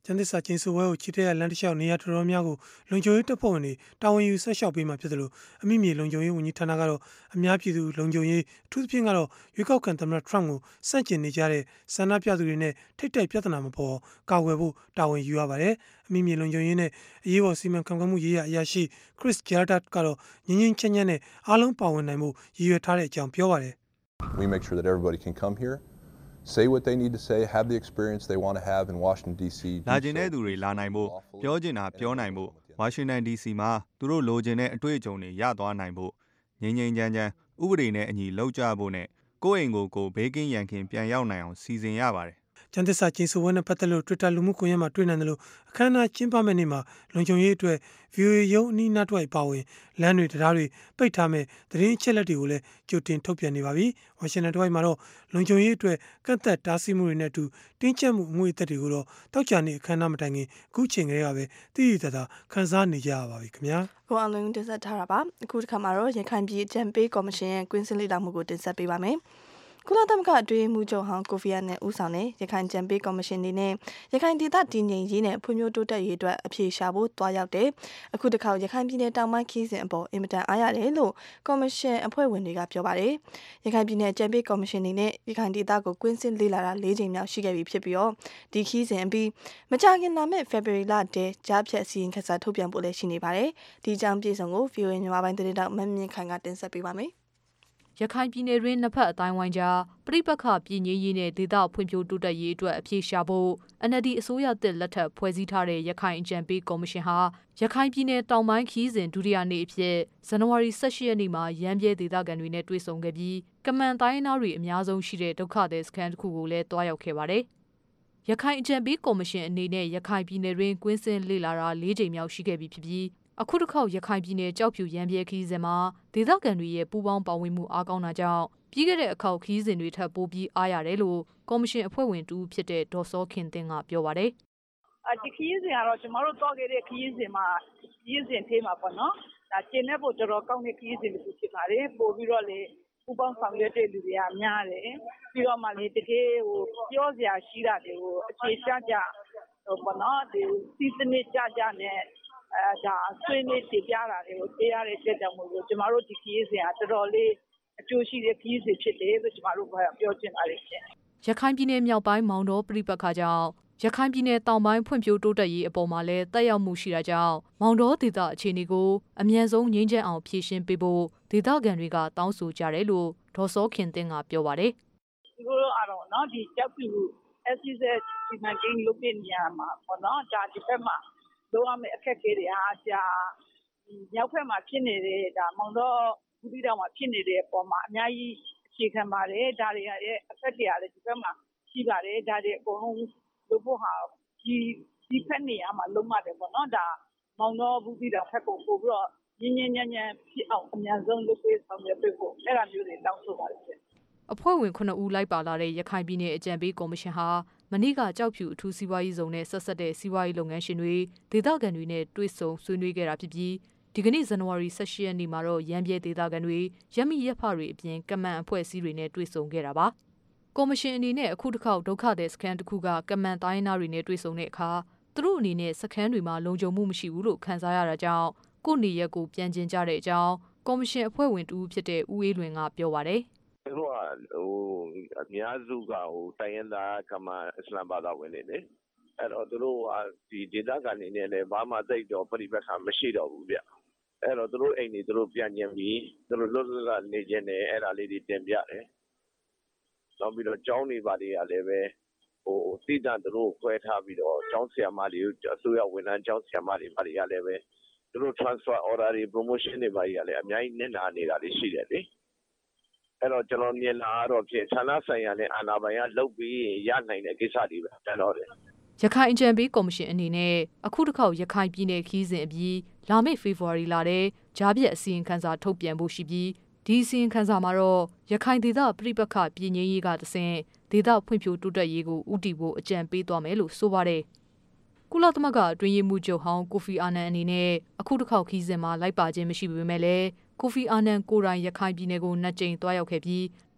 ကျန်းသစ္စာကျင်းစုဝဲကိုချီတက်ရလမ်းတစ်လျှောက်နေရာတော်တော်များကိုလုံခြုံရေးတပ်ဖွဲ့ဝင်တွေတာဝန်ယူဆက်လျှောက်ပေးမှဖြစ်တယ်လို့အမိမြေလုံခြုံရေးဝန်ကြီးဌာနကတော့အများပြည်သူလုံခြုံရေးအထူးသဖြင့်ကတော့ရွေးကောက်ခံသမ္မတ Trump ကိုစန့်ကျင်နေကြတဲ့ဆန္ဒပြသူတွေနဲ့ထိပ်တိုက်ပြဿနာမပေါ်ကာကွယ်ဖို့တာဝန်ယူရပါတယ်။အမိမြေလုံခြုံရေးနဲ့အရေးပေါ်စီမံခန့်ခွဲမှုရေးရအရာရှိ Chris Gerard ကတော့ငင်းငင်းချမ်းချမ်းနဲ့အားလုံးပါဝင်နိုင်မှုရည်ရွယ်ထားတဲ့အကြောင်းပြောပါတယ်။ We make sure that everybody can come here, say what they need to say, have the experience they want to have in Washington D.C. လာကျင်တဲ့သူတွေလာနိုင်ဖို့ပြောချင်တာပြောနိုင်ဖို့ဝါရှင်တန် DC မှာသူတို့လိုချင်တဲ့အတွေ့အကြုံတွေရသွားနိုင်ဖို့ငြိမ်းငြိမ်းချမ်းချမ်းဥပဒေနဲ့အညီလှုပ်ကြဖို့နဲ့ကိုယ့်အိမ်ကိုဘေးကင်းရန်ကင်းပြန်ရောက်နိုင်အောင်စီစဉ်ရပါတယ်ကျန်းသစ္စာကျင်းစုဝဲနဲ့ပတ်သက်လို့ Twitter လူမှုကွန်ရက်မှာတွေ့နိုင်တယ်လို့အခမ်းအနားကျင်းပမဲ့နေ့မှာလုံခြုံရေးအတွက် VOA ရုံးအနီးနားတစ်ဝိုက်ပါဝင်လမ်းတွေတရားတွေပိတ်ထားမဲ့သတင်းအချက်အလက်တွေကိုလည်းကြိုတင်ထုတ်ပြန်နေပါပြီ။ဝါရှင်တန်တစ်ဝိုက်မှာတော့လုံခြုံရေးအတွက်ကန့်သက်တားဆီးမှုတွေနဲ့အတူတင်းကျပ်မှုအငွေအသက်တွေကိုတော့တောက်ကြနေအခမ်းအနားမတိုင်ခင်အခုချိန်ကလေးကပဲတည်တည်တသာခန်းစားနေကြရပါပြီခင်ဗျာ။ကိုအောင်လုံးတင်ဆက်ထားတာပါ။အခုတစ်ခါမှာတော့ရခိုင်ပြည်အကြံပေးကော်မရှင်ရဲ့ကွင်းစင်လေ့လာမှုကိုတင်ဆက်ပေးပါမယ်။ကုလသမဂ္ဂအတွင်းမှုချုပ်ဟောင်းကိုဖီအာနန်ဦးဆောင်တဲ့ရခိုင်ကြံပေးကော်မရှင်နေနဲ့ရခိုင်ဒေသတည်ငြိမ်ရေးနဲ့ဖွံ့ဖြိုးတိုးတက်ရေးအတွက်အဖြေရှာဖို့တွားရောက်တဲ့အခုတစ်ခါရခိုင်ပြည်နယ်တောင်ပိုင်းခီးစဉ်အပေါ်အင်မတန်အားရတယ်လို့ကော်မရှင်အဖွဲ့ဝင်တွေကပြောပါတယ်။ရခိုင်ပြည်နယ်ကြံပေးကော်မရှင်နေနဲ့ရခိုင်ဒေသကိုကွင်းစင်လေ့လာတာ၄ချိန်မြောက်ရှိခဲ့ပြီဖြစ်ပြီးတော့ဒီခီးစဉ်အပြီးမကြာခင်လာမယ့် February လတည်းကြားဖြတ်အစီရင်ခံစာထုတ်ပြန်ဖို့လည်းရှိနေပါတယ်။ဒီအကြောင်းပြည်စုံကို VOA မြန်မာပိုင်းသတင်းတောက်မမြင့်ခိုင်ကတင်ဆက်ပေးပါမယ်။ရခိုင်ပြည်နယ်တွင်နှစ်ဖက်အတိုင်းဝိုင်းကြားပြိပခပြည်ငြိမ်းရေးနဲ့ဒေသဖွံ့ဖြိုးတိုးတက်ရေးအတွက်အဖြေရှာဖို့ NLD အစိုးရသစ်လက်ထက်ဖွဲ့စည်းထားတဲ့ရခိုင်အကြံပေးကော်မရှင်ဟာရခိုင်ပြည်နယ်တောင်ပိုင်းခီးစဉ်ဒုတိယနေ့အဖြစ်ဇန်နဝါရီ18ရက်နေ့မှာရန်ပြဲဒေသခံတွေနဲ့တွေ့ဆုံခဲ့ပြီးကမန်တိုင်းသားတွေအများဆုံးရှိတဲ့ဒုက္ခသည်စခန်းတစ်ခုကိုလည်းတွားရောက်ခဲ့ပါတယ်။ရခိုင်အကြံပေးကော်မရှင်အနေနဲ့ရခိုင်ပြည်နယ်တွင်ကွင်းစင်လေ့လာတာ၄ချိန်မြောက်ရှိခဲ့ပြီဖြစ်ပြီးအခုတစ်ခေါက်ရခိုင်ပြည်နယ်ကြောက်ဖြူရန်ပြဲခီးစဉ်မှာဒေသခံတွေရဲ့ပူးပေါင်းပါဝင်မှုအားကောင်းတာကြောင့်ပြီးခဲ့တဲ့အခေါက်ခီးစဉ်တွေထပ်ပိုပြီးအားရတယ်လို့ကော်မရှင်အဖွဲ့ဝင်တူဖြစ်တဲ့ဒေါ်စောခင်တင်ကပြောပါတယ်။ဒီခီးစဉ်ကတော့ကျမတို့တော့ခဲ့တဲ့ခီးစဉ်မှာခီးစဉ်သေးမှာပေါ့နော်။ဒါကျင်းတဲ့ဖို့တော်တော်ကောင်းတဲ့ခီးစဉ်တစ်ခုဖြစ်ပါတယ်။ပို့ပြီးတော့လေပူပေါင်းဆောင်ရွက်တဲ့လူတွေကများတယ်။ပြီးတော့မှလေတကယ်ပြောစရာရှိတာတွေကိုအခြေချကြပေါ့နော်။ဒီစီစနစ်ကြနဲ့ဒါဆွေးနွေးတင်ပြတာတွေကိုသိရတဲ့အတွက်ကြောင့်မို့လို့ကျမတို့ဒီခရီးစဉ်ကတော်တော်လေးအကျိုးရှိတဲ့ခရီးစဉ်ဖြစ်တယ်လို့ကျမတို့ပြောချင်ပါတယ်ရှင်။ရခိုင်ပြည်နယ်မြောက်ပိုင်းမောင်တော်ပြိပခါကြောင့်ရခိုင်ပြည်နယ်တောင်ပိုင်းဖွံ့ဖြိုးတိုးတက်ရေးအပေါ်မှာလည်းတက်ရောက်မှုရှိတာကြောင့်မောင်တော်ဒေသအခြေအနေကိုအမြန်ဆုံးငြိမ်းချမ်းအောင်ဖြေရှင်းပေးဖို့ဒေသခံတွေကတောင်းဆိုကြတယ်လို့ဒေါ်စောခင်တင်ကပြောပါတယ်။ဒီလိုအားတော့နော်ဒီကြောက်ပြူ SCZ ဒီမှာဂိမ်းလုပ်တဲ့နေရာမှာပေါ့နော်ဒါဒီဘက်မှာလုံးဝမဲ့အခက်အခဲတွေအားကြာမြောက်ဘက်မှာဖြစ်နေတဲ့ဒါမောင်တော့ဘူးတီတောင်မှာဖြစ်နေတဲ့အပေါ်မှာအများကြီးအခြေခံပါတယ်ဒါတွေရဲ့အဖက်တွေလည်းဒီဘက်မှာရှိပါတယ်ဒါတွေအကုန်လုံးလုပ်ဖို့ဟာဒီဖက်နေရာမှာလုံးဝတယ်ပေါ့နော်ဒါမောင်တော့ဘူးတီတောင်ဖက်ကိုပို့ပြီးတော့ညဉ့်ညံ့ဖြစ်အောင်အများဆုံးလုပ်ပေးဆောင်ရွက်ပေးဖို့အဲ့ဒါမျိုးတွေတောင်းဆိုပါတယ်အဖွဲ့ဝင်9ဦးလိုက်ပါလာတဲ့ရခိုင်ပြည်နယ်အကြံပေးကော်မရှင်ဟာမနေ့ကကြောက်ဖြူအထူးစီးပွားရေးဇုံနဲ့ဆက်ဆက်တဲ့စီးပွားရေးလုပ်ငန်းရှင်တွေဒေသခံတွေနဲ့တွေ့ဆုံဆွေးနွေးခဲ့တာဖြစ်ပြီးဒီကနေ့ဇန်နဝါရီ18ရက်နေ့မှာတော့ရန်ပြဲဒေသခံတွေရက်မိရက်ဖတွေအပြင်ကမန်အဖွဲ့အစည်းတွေနဲ့တွေ့ဆုံခဲ့တာပါကော်မရှင်အနေနဲ့အခုတစ်ခေါက်ဒုက္ခသည်စခန်းတစ်ခုကကမန်တိုင်းသားတွေနဲ့တွေ့ဆုံတဲ့အခါသူတို့အနေနဲ့စခန်းတွေမှာလုံခြုံမှုမရှိဘူးလို့ခန်းစားရတာကြောင့်ကိုယ့်နေရက်ကိုပြန်ကျင်ကြတဲ့အကြောင်းကော်မရှင်အဖွဲ့ဝင်တူဖြစ်တဲ့ဦးအေးလွင်ကပြောပါတယ်သူတို့ကအများစုကတိုင်းရင်းသားကမှအစ္စလမ်ဘာသာဝင်တွေလေအဲ့တော့သူတို့ဒီဒေသခံတွေနဲ့လည်းဘာမှသိတော့ပြိပက္ခမရှိတော့ဘူးဗျအဲ့တော့သူတို့အိမ်တွေသူတို့ပြန်ကျင်ပြီးသူတို့လွတ်လပ်နေခြင်းနဲ့အဲ့ဒါလေးတွေတင်ပြတယ်နောက်ပြီးတော့ကျောင်းတွေဘာတွေကလည်းပဲတိကျသူတို့ခွဲထားပြီးတော့ကျောင်းဆရာမတွေအစိုးရဝန်ထမ်းကျောင်းဆရာမတွေဘာတွေကလည်းပဲသူတို့ transfer order တွေ promotion တွေဘာတွေကလည်းအများကြီးနစ်နာနေတာတွေရှိတယ်လေအဲ့တော့ကျွန်တော်မြင်လာတော့ဖြင့်ဌာနဆိုင်ရာနဲ့အာဏာပိုင်ကလုပ်ပြီးရနိုင်တဲ့ကိစ္စတွေပဲတန်တော့တယ်ရခိုင်အကြံပေးကော်မရှင်အနေနဲ့အခုတစ်ခေါက်ရခိုင်ပြည်နယ်ခီးစဉ်အပြီးလာမယ့်ဖေဖော်ဝါရီလထဲကြားပြတ်အစီရင်ခံစာထုတ်ပြန်ဖို့ရှိပြီးဒီအစီရင်ခံစာမှာတော့ရခိုင်ဒေသပြိပခပြည်ငြိမ်းရေးကတဆင့်ဒေသဖွံ့ဖြိုးတိုးတက်ရေးကိုဦးတည်ဖို့အကြံပေးသွားမယ်လို့ဆိုပါတယ်ကုလသမဂ္ဂအတွင်းရေးမှူးချုပ်ဟောင်းကိုဖီအာနန်အနေနဲ့အခုတစ်ခေါက်ခီးစဉ်မှာလိုက်ပါခြင်းမရှိပေမဲ့လည်းကိုဖီအာနန်ကိုယ်တိုင်ရခိုင်ပြည်နယ်ကို2ကြိမ်တွားရောက်ခဲ့ပြီး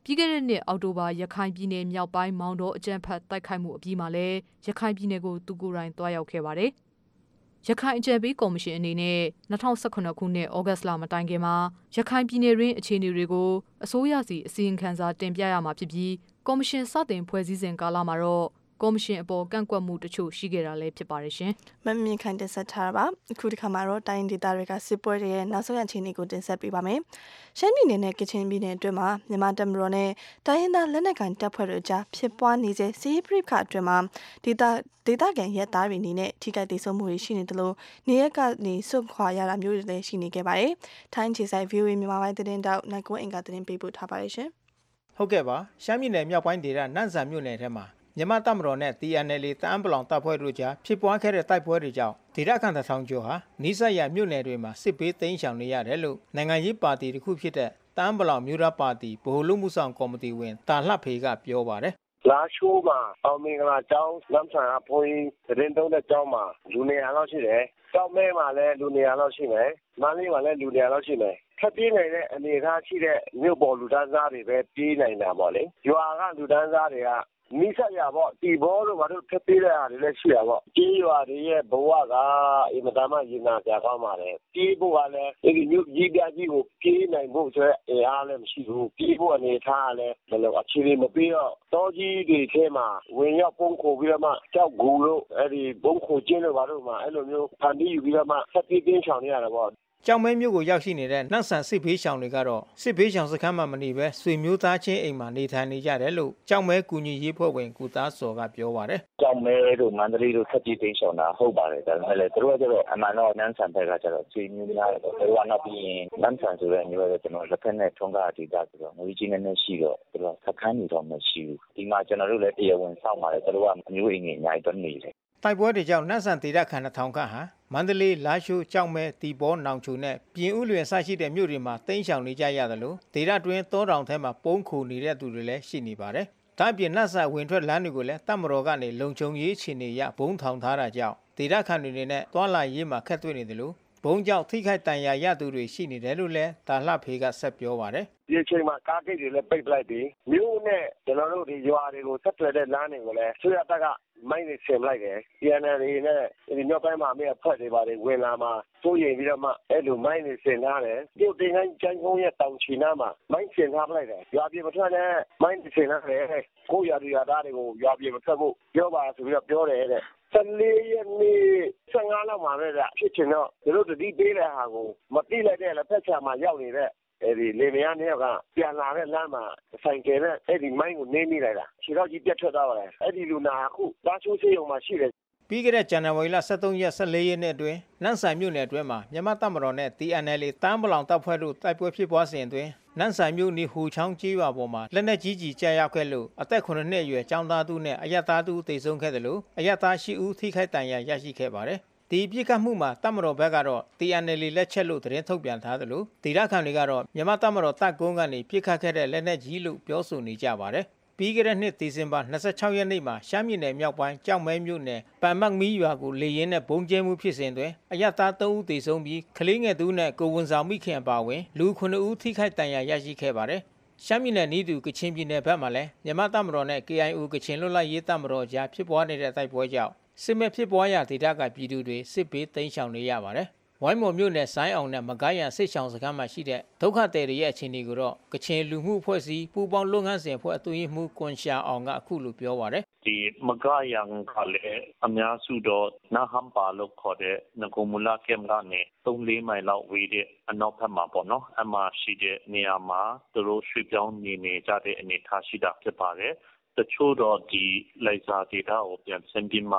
ပြီးခဲ့တဲ့နှစ်အောက်တိုဘာရခိုင်ပြည်နယ်မြောက်ပိုင်းမောင်တော်အကြမ်းဖက်တိုက်ခိုက်မှုအပြီးမှာလည်းရခိုင်ပြည်နယ်ကိုသူကိုယ်တိုင်တွားရောက်ခဲ့ပါတယ်။ရခိုင်အကြံပေးကော်မရှင်အနေနဲ့2018ခုနှစ်ဩဂတ်စ်လမတိုင်ခင်မှာရခိုင်ပြည်နယ်တွင်အခြေအနေတွေကိုအစိုးရစီအစီရင်ခံစာတင်ပြရမှာဖြစ်ပြီးကော်မရှင်စတင်ဖွဲ့စည်းစဉ်ကာလမှာတော့ကော်မရှင်အပေါ်ကန့်ကွက်မှုတချို့ရှိခဲ့တာလည်းဖြစ်ပါတယ်ရှင်။မမြင့်ခိုင်တင်ဆက်ထားတာပါ။အခုဒီခါမှာတော့တိုင်းဒေသတွေကစစ်ပွဲတွေရဲ့နောက်ဆုံးအခြေအနေကိုတင်ဆက်ပေးပါမယ်။ရှမ်းပြည်နယ်နဲ့ကချင်ပြည်နယ်အတွင်းမှာမြန်မာတပ်မတော်နဲ့တိုင်းရင်းသားလက်နက်ကိုင်တပ်ဖွဲ့တွေကြားဖြစ်ပွားနေတဲ့စစ်ရေးပဋိပက္ခအတွင်းမှာဒေသခံရဲသားတွေအနေနဲ့ထိခိုက်ဒေဆုံးမှုတွေရှိနေတယ်လို့နေရက်ကနေစွန့်ခွာရတာမျိုးတွေလည်းရှိနေခဲ့ပါတယ်။ထိုင်းခြေဆိုင် VOA မြန်မာပိုင်းသတင်းတောက်နိုင်ကွန်းအင်္ဂါသတင်းပေးပို့ထားပါတယ်ရှင်။ဟုတ်ကဲ့ပါရှမ်းပြည်နယ်မြောက်ပိုင်းဒေသနန့်ဆန်မြို့နယ်ထဲမှာမြန်မာတပ်မတော်နဲ့ TNLA တအန်းပလောင်တပ်ဖွဲ့တို့ကြားဖြစ်ပွားခဲ့တဲ့တိုက်ပွဲတွေကြောင့်ဒေသခံတစ်ထောင်ကျော်ဟာနီးစပ်ရာမြို့နယ်တွေမှာစစ်ဘေးတိမ်းရှောင်နေရတယ်လို့နိုင်ငံရေးပါတီတစ်ခုဖြစ်တဲ့တအန်းပလောင်မျိုးသားပါတီဗဟိုလူမှုဆောင်ကော်မတီဝင်တာလှဖေကပြောပါတယ်လာရှိုးမှာအောင်မင်္ဂလာကျောင်းလမ်းဆောင်အဖိုးသတင်းသုံးတဲ့ကျောင်းမှာလူနေရာလောက်ရှိတယ်။ကျောင်းမဲမှာလည်းလူနေရာလောက်ရှိမယ်။မန္တလေးမှာလည်းလူနေရာလောက်ရှိမယ်။ထပ်ပြေးနိုင်တဲ့အနေအထားရှိတဲ့မြို့ပေါ်လူတန်းစားတွေပဲပြေးနိုင်တာပေါ့လေ။ရွာကလူတန်းစားတွေကမိဆက်ရပေါ့ဒီဘောတို့ဘာလို့ထပ်ပြေးတဲ့အားတွေလည်းရှိရပေါ့ကြေးရွာတွေရဲ့ဘဝကအင်မတန်မှရင်နာကြကောင်းပါတယ်ပြေးဖို့ကလည်းဒီမြို့ကြီးပြကြီးကိုပြေးနိုင်ဖို့ဆိုတဲ့အင်အားလည်းမရှိဘူးပြေးဖို့အနေထားလည်းဘယ်လိုအခြေအနေမပြေတော့တောကြီးတွေထဲမှာဝင်ရောက်ပုံခိုပြီးတော့မှကြောက်ဂူလို့အဲ့ဒီဘုံခိုကျင်းလို့ဘာလို့မှအဲ့လိုမျိုးဖန်တီးယူပြီးတော့မှဆက်ပြေးတင်းချောင်နေရတာပေါ့ကြောင်မဲမြို့ကိုရောက်ရှိနေတဲ့နှန့်ဆန်စစ်ဘေးရှောင်တွေကတော့စစ်ဘေးရှောင်စခန်းမှာမနေဘဲဆွေမျိုးသားချင်းအိမ်မှာနေထိုင်နေကြတယ်လို့ကြောင်မဲကူညီရေးဖွဲ့ဝင်ကုသားစော်ကပြောပါတယ်။ကြောင်မဲတို့မန္တလေးတို့ဆက်ပြေးတင်းရှောင်တာဟုတ်ပါတယ်ဒါပေမဲ့လည်းတို့ကကျတော့အမှန်တော့နှန့်ဆန်ဘက်ကကျတော့ဆွေမျိုးများတယ်တို့ကနောက်ပြီးရင်နှန့်ဆန်ဆိုတဲ့မျိုးပဲကျွန်တော်လက်ဖက်နဲ့ထုံးကားဒေတာဆိုတော့ငွေကြီးနဲ့ရှိတော့တို့ကစခန်းနေတော့မရှိဘူးဒီမှာကျွန်တော်တို့လည်းတရားဝင်စောင့်ပါတယ်တို့ကအမျိုးအိမ်ကြီးအများကြီးတော့နေတယ်တိုက်ပွဲတွေကြောင့်နှန့်ဆန်ဒေသခံ2000ခန့်ဟာမန္တလေးလာရှိုးကြောက်မဲတီဘောနောင်ချုံနဲ့ပြင်ဦးလွင်စရှိတဲ့မြို့တွေမှာတိမ်းရှောင်နေကြရတယ်လို့ဒေသတွင်းတောတောင်ထဲမှာပုန်းခိုနေတဲ့သူတွေလည်းရှိနေပါတယ်။ဒါ့အပြင်နှန့်ဆန်ဝင်ထွက်လမ်းတွေကိုလည်းတပ်မတော်ကနေလုံခြုံရေးအခြေအနေရဘုံထောင်ထားတာကြောင့်ဒေသခံတွေနဲ့တွာလာရေးမှာခက်တွေ့နေတယ်လို့ဘုံကြောင့်ထိခိုက်တန်ရာရသူတွေရှိနေတယ်လို့လည်းဒါလှဖေကဆက်ပြောပါတယ်။ဒီအချိန်မှာကားဂိတ်တွေလည်းပိတ်လိုက်ပြီးမြို့နဲ့ကျွန်တော်တို့ဒီရွာတွေကိုဆက်သွယ်တဲ့လမ်းတွေကိုလည်းဆွေရတပ်ကမိုင်းနေဆင်လိုက်တယ်။ TNL တွေနဲ့ဒီမြောက်ပိုင်းမှာမြေအဖွဲ့တွေပါတယ်ဝင်လာမှာစိုးရိမ်ပြီးတော့မှအဲ့လိုမိုင်းနေဆင်ထားတယ်။ပြုတ်တင်တိုင်းကျန်းကုန်းရဲ့တောင်ချီနားမှာမိုင်းဆင်ထားလိုက်တယ်။ရွာပြေမထွက်နဲ့မိုင်းဆင်ထားတယ်။ကိုရွာရွာသားတွေကိုရွာပြေမထွက်ဖို့ပြောပါဆိုပြီးတော့ပြောတယ်တဲ့14ရက်နေ့15လောက်မှာပဲဖြစ်ချင်တော့တို့တတိပေးတဲ့ဟာကိုမတိလိုက်တဲ့လက်ဖက်ချာမှာရောက်နေတဲ့အဲ့ဒီလေမယားနှစ်ယောက်ကပြန်လာတဲ့လမ်းမှာဆိုင်ကယ်နဲ့အဲ့ဒီမိုင်းကိုနင်းမိလိုက်တာခြေတော့ကြီးပြတ်ထွက်သွားပါတယ်အဲ့ဒီလူနာအခုတားချိုးဆေးရုံမှာရှိတယ်ပြီးခဲ့တဲ့ဇန်နဝါရီလ23ရက်14ရက်နေ့အတွင်းနန့်ဆန်မြို့နယ်အတွင်းမှာမြန်မာတပ်မတော်နဲ့ TNLA တန်းပလောင်တပ်ဖွဲ့တို့တိုက်ပွဲဖြစ်ပွားစဉ်အတွင်းနန့်ဆန်မြို့နီဟူချောင်းကြီးရွာပေါ်မှာလက်နက်ကြီးကျရောက်ခဲ့လို့အသက်9နှစ်အရွယ်ကျောင်းသားသူနဲ့အရက်သားသူသေဆုံးခဲ့တယ်လို့အရက်သား10ဦးထိခိုက်ဒဏ်ရာရရှိခဲ့ပါတယ်ဒီပြစ်ခတ်မှုမှာတပ်မတော်ဘက်ကတော့ TNLA လက်ချက်လို့သတင်းထုတ်ပြန်ထားတယ်လို့ဒေသခံတွေကတော့မြန်မာတပ်မတော်တပ်ကုန်းကနေပြစ်ခတ်ခဲ့တဲ့လက်နက်ကြီးလို့ပြောဆိုနေကြပါတယ်ပြီးခဲ့တဲ့နှစ်ဒီဇင်ဘာ26ရက်နေ့မှာရှမ်းပြည်နယ်မြောက်ပိုင်းကြောက်မဲမြို့နယ်ပန်မတ်မီရွာကိုလေရင်နဲ့ဘုံကျဲမှုဖြစ်စဉ်တွင်အရက်သား3ဦးသေဆုံးပြီးကလေးငယ်2ဦးနဲ့ကိုဝန်ဆောင်မိခင်ပါဝင်လူ9ဦးထိခိုက်ဒဏ်ရာရရှိခဲ့ပါတယ်ရှမ်းပြည်နယ်နီးတူကချင်ပြည်နယ်ဘက်မှာလည်းမြန်မာတပ်မတော်နဲ့ KIO ကချင်လွတ်လပ်ရေးတပ်မတော်ကြားဖြစ်ပွားနေတဲ့တိုက်ပွဲကြောင့်စစ်မဲ့ဖြစ်ပွားရာဒေသကပြည်သူတွေစစ်ဘေးတိမ်းရှောင်နေရပါတယ်။ဝိုင်းမော်မြို့နယ်ဆိုင်းအောင်နဲ့မကိုင်းရန်စစ်ဆောင်စခန်းမှာရှိတဲ့ဒုက္ခသည်တွေရဲ့အခြေအနေကိုတော့ကချင်လူမှုအဖွဲ့အစည်းပူးပေါင်းလုပ်ငန်းစဉ်အဖွဲ့အတွင်းမှူးကွန်ရှာအောင်ကအခုလိုပြောပါတယ်။ဒီမကိုင်းရန်ကလည်းအများစုတော့နာဟမ်ပါလို့ခေါ်တဲ့ငကိုမူလာကမ်ကနေ3-4မိုင်လောက်ဝေးတဲ့အနောက်ဘက်မှာပေါ့နော်။အမှရှိတဲ့နေရာမှာသူတို့ရွှေ့ပြောင်းနေကြတဲ့အနေအထားရှိတာဖြစ်ပါတယ်။တချို့တော့ဒီလိုက်စာဒေတာကိုပြန်ဆင်းပြီးမှ